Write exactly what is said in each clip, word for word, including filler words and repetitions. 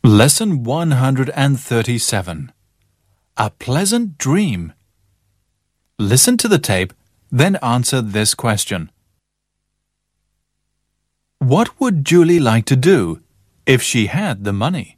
Lesson one hundred thirty-seven. A pleasant dream. Listen to the tape, then answer this question. What would Julie like to do if she had the money?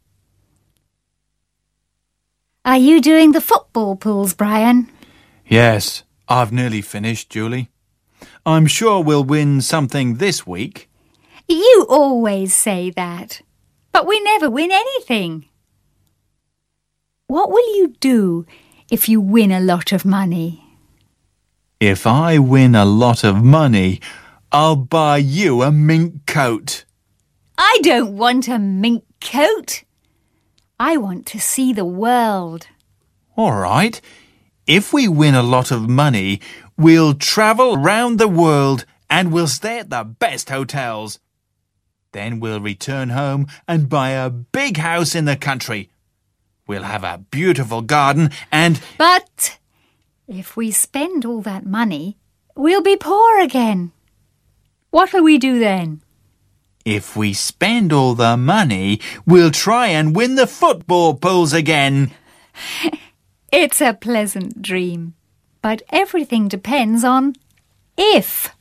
Are you doing the football pools, Brian? Yes, I've nearly finished, Julie. I'm sure we'll win something this week. You always say that, but we never win anything. What will you do if you win a lot of money? If I win a lot of money, I'll buy you a mink coat. I don't want a mink coat. I want to see the world. All right. If we win a lot of money, we'll travel round the world and we'll stay at the best hotels. Then we'll return home and buy a big house in the country. We'll have a beautiful garden and... But if we spend all that money, we'll be poor again. What will we do then? If we spend all the money, we'll try and win the football pools again. It's a pleasant dream, but everything depends on if.